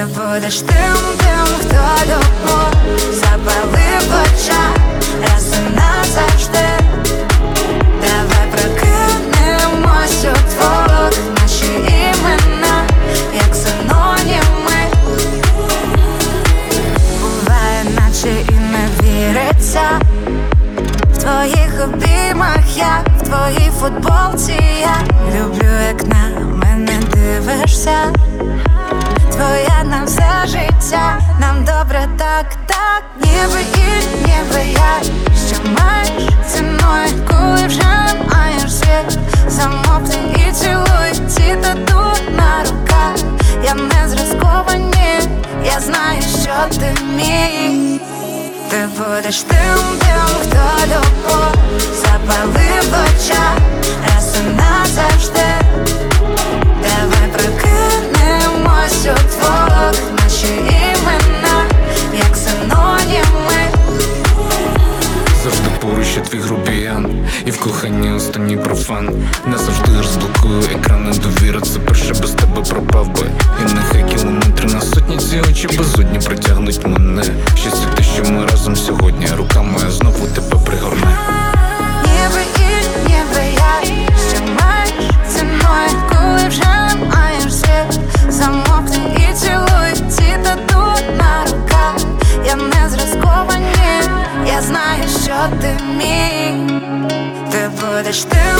Ти будеш тим, хто любов запалив в очах раз і назавжди. Давай прокинемось удвох, наші імена, як синоніми. Буває, наче і не віриться. В твоїх обіймах я, в твоїй футболці я. Люблю, як на мене дивишся. Твоя на все життя, нам добре так, так. Ніби і ніби я. Що маєш ціною, коли вже не маєш світ. Замовкни і цілуй ці тату на руках. Я не зразковані, я знаю, що ти мій. Ти будеш тим, хто любов запалив в очах раз і назавжди. Давай прокинемось удвох, наші імена, як синоніми. Завжди поруч я твій грубіян, і в коханні останній профан. Не завжди розблокую екрани довіри, це перше без тебе пропав би. І нехай кілометри на сотні, ці очі безодні притягнуть мене. Щастя те, що ми разом сьогодні, рука моя знову тебе пригорне. Ніби і ніби я. Що маєш ціною, коли вже не маєш світ. Замовкни і цілуй ці тату на руках. Я не зразковані, я знаю, що ти мій. Ти будеш тим,